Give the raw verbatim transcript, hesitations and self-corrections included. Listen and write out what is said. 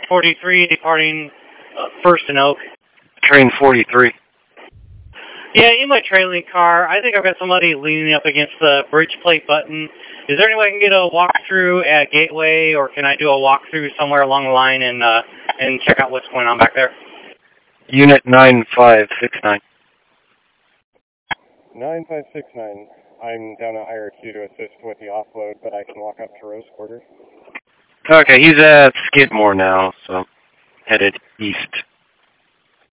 forty-three departing uh, First and Oak. Train forty-three. Yeah, in my trailing car, I think I've got somebody leaning up against the bridge plate button. Is there any way I can get a walkthrough at Gateway, or can I do a walkthrough somewhere along the line and uh, and check out what's going on back there? Unit nine five six nine. nine five six nine. I'm down at higher Q to assist with the offload, but I can walk up to Rose Quarters. Okay, he's at Skidmore now, so headed east.